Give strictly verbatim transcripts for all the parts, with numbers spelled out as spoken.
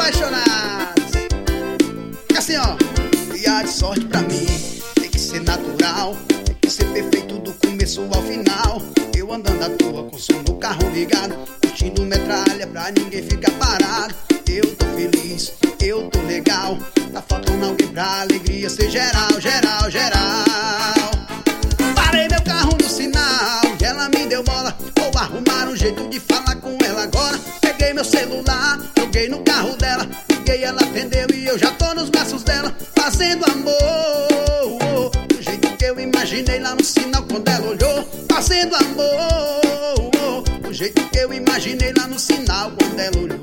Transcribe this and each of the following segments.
apaixonados. É assim, ó. Dia de sorte pra mim tem que ser natural, tem que ser perfeito do começo ao final. Eu andando à toa com o som do carro ligado, curtindo metralha pra ninguém ficar parado. Eu tô feliz, eu tô legal, tá faltando alguém pra alegria ser geral, geral, geral. Parei meu carro no sinal e ela me deu bola. Vou arrumar um jeito de falar com ela agora. Peguei meu celular, joguei no carro dela, liguei, ela atendeu e eu já tô nos braços dela, fazendo amor do jeito que eu imaginei lá no sinal quando ela olhou. Fazendo amor do jeito que eu imaginei lá no sinal quando ela olhou.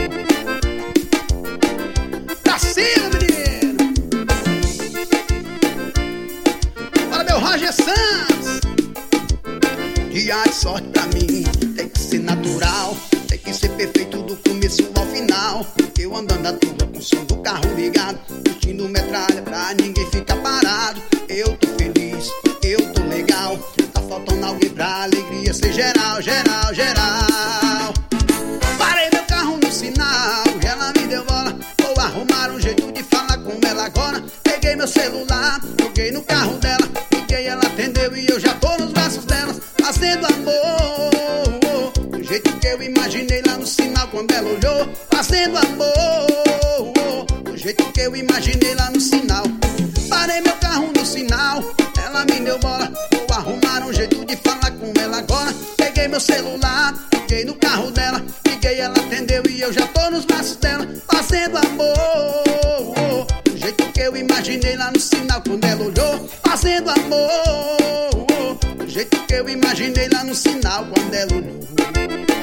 Pra cima, menino! Fala, meu Roger Santos! Dia de sorte pra mim tem que ser natural, tem que ser perfeito do começo ao final. Eu andando à toa com o som do carro ligado, curtindo metralha pra ninguém ficar parado. Eu tô feliz, eu tô legal, tá faltando alguém pra alegria ser geral, geral, geral. Parei meu carro no sinal e ela me deu bola. Vou arrumar um jeito de falar com ela agora. Peguei meu celular, joguei no carro dela, liguei, ela atendeu e eu já tô nos braços dela, fazendo amor do jeito que eu imaginei lá no sinal quando ela olhou. Fazendo amor do jeito que eu imaginei lá no sinal. Parei meu carro no sinal, ela me deu bola. Vou arrumar um jeito de falar com ela agora. Peguei meu celular, liguei no carro dela, liguei, ela atendeu e eu já tô nos braços dela, fazendo amor do jeito que eu imaginei lá no sinal quando ela olhou. Fazendo amor do jeito que eu imaginei lá no sinal quando ela olhou.